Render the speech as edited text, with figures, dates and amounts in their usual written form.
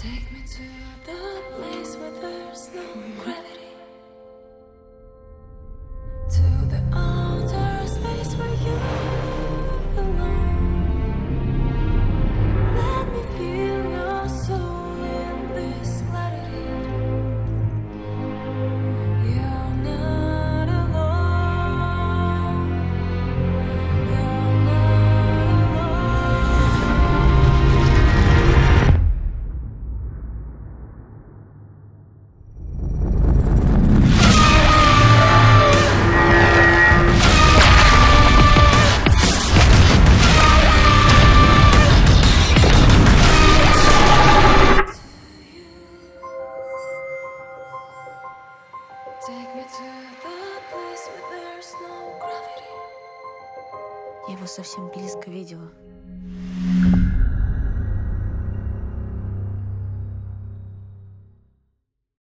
Take me to the place where there's no gravity. To the outer space where you belong. Let me feel your soul in this clarity. You're not alone. You're not Take me to the place where there's no gravity. Я его совсем близко видела.